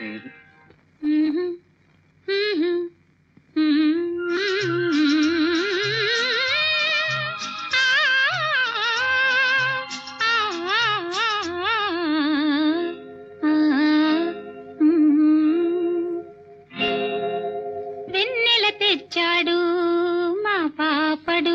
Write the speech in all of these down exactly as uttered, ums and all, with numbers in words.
వెన్నెల తెచ్చాడు మా పాపడు,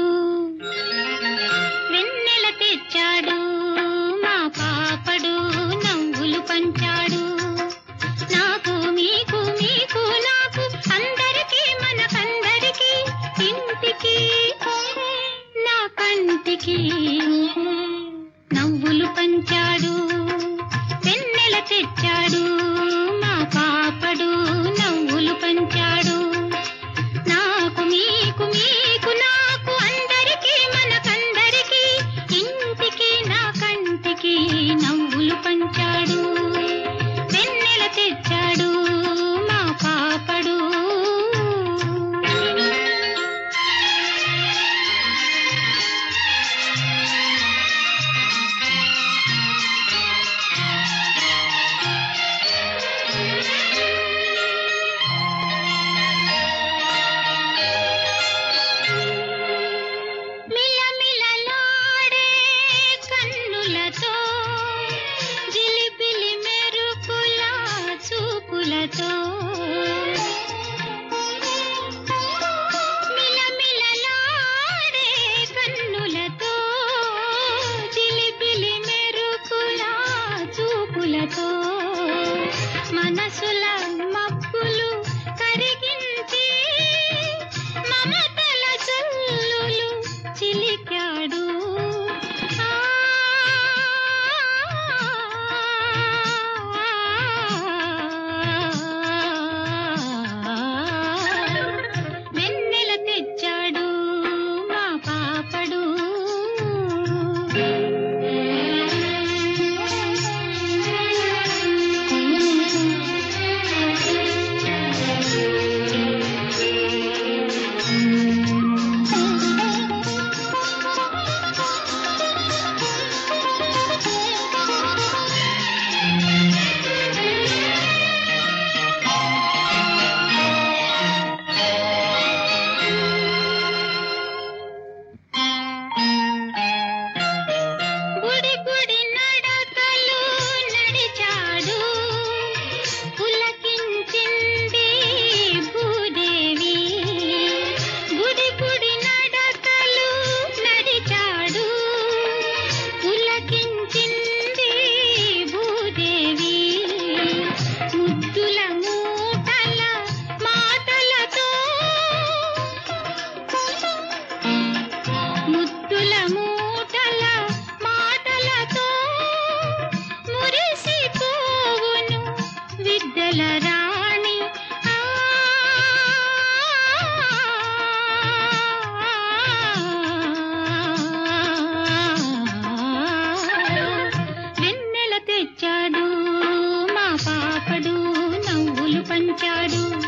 వెన్నెల తెచ్చాడు మా పాపడు, నవ్వులు పంచాడు నాకు మీకు మీకు నాకు అందరికీ మనకందరికీ, ఇంటికి నా కంటికి నవ్వులు పంచాడు. వెన్నెల తెచ్చాడు మా పాపడు, నవ్వులు పంచాడు నాకు మీకు మీకు నాకు అందరికీ మనకందరికీ, ఇంటికి నా కంటికి నవ్వులు పంచాడు. వెన్నెల తెచ్చాడు మా పాపడు. మిలమిలలాడే కన్నులతో, జిలిబిలి మెరుపుల చూపులతో, మిలమిలలాడే కన్నులతో, జిలిబిలి మెరుపుల చూపులతో, మనసుల మబ్బులు కరిగించి మమతల జల్లులు చిలికాడు. వెన్నెల తెచ్చాడు మా పాపడు. గుడి గుడి నడకలు నడిచాడు, పులకించింది భూదేవి. గుడి గుడి నడకలు నడిచాడు, పులకించింది భూదేవి. ముద్దుల మూటల మాటలతో, ముద్దుల మూటల మాటలతో మురిసిపోవును విద్యల రాణి. ఆ వెన్నెల తెచ్చాడు మా పాపడు, నవ్వులు పంచాడు.